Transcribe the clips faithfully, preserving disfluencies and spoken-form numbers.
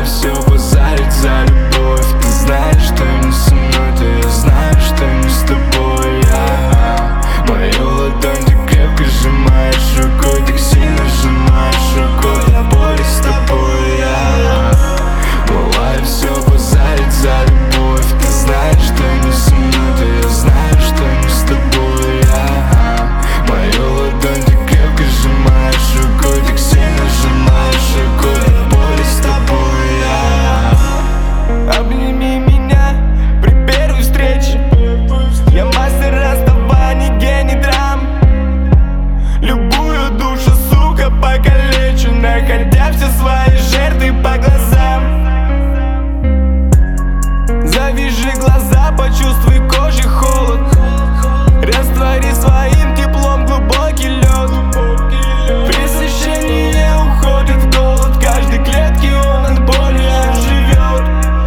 Бывает все базарит за любовь. Ты знаешь, что не со мной, то я знаю, что не с тобой. Я мою ладонь ты крепко сжимаешь рукой, так сильно сжимаешь рукой до боли с тобой. Я бывает все базарит за любовь. Ты знаешь, что не со мной, то я знаю, что не с тобой. Я мою ладонь ты крепко сжимаешь рукой, так сильно сжимаешь рукой до боли с тобой. Я Обними меня при первой встрече. Я мастер расставаний, гений драм. Любую душу, сука, покалечу, находя все свои жертвы по глазам. Завяжи глаза, почувствуй кожей холод. Раствори своим теплом глубокий лед. Пресыщение уходит в голод, в каждой клетке он от боли живет.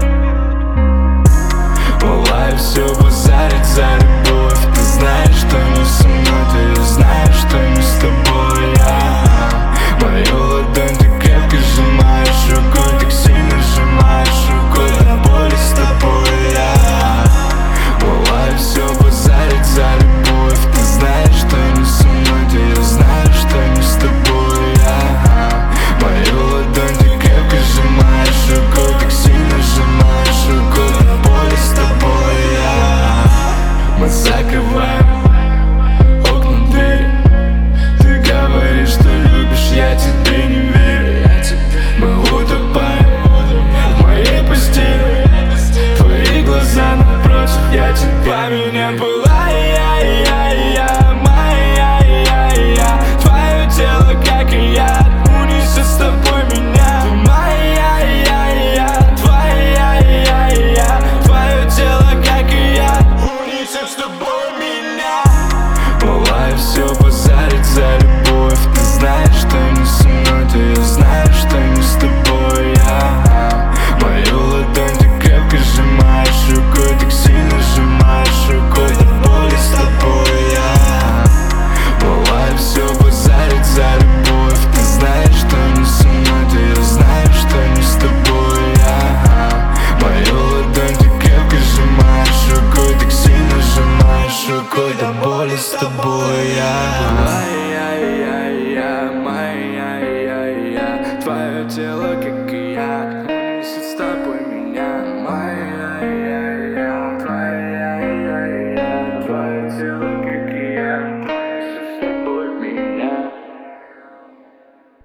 бывает все базарит за любовь. Ты знаешь, что не со мной, то я знаю, что не с тобой. Я мою ладонь ты крепко сжимаешь рукой, так сильно сжимаешь рукой до боли с тобой. Я бывает все базарит за любовь. Ты знаешь, что не со мной, то я знаю, что не с тобой. Я мою ладонь ты крепко сжимаешь рукой, так сильно сжимаешь рукой до боли с тобой. Я мы закрываем окна, двери. Ты говоришь, что любишь, я тебе не верю. Мы утопаем в моей постели. Твои глаза напротив, я тебя меня была. Я, я, я, моя, я, я. Твое тело, как и я, унесет с тобой меня. Ты моя, я, я, твоя, я, я. Твое тело, как и я, унесет с тобой меня. Бывает все базарит за любовь. Ты знаешь, что не со мной, то я знаю, что не с тобой. Я мою ладонь ты крепко сжимаешь рукой, так сильно сжимаешь рукой до боли с тобой. Я бывает все базарит за любовь. Ты знаешь, что не со мной, то я знаю, что не с тобой. Я мою ладонь ты крепко сжимаешь рукой, так сильно сжимаешь рукой до боли с тобой. Я Моя, я, я, моя, я, я. Твое тело, как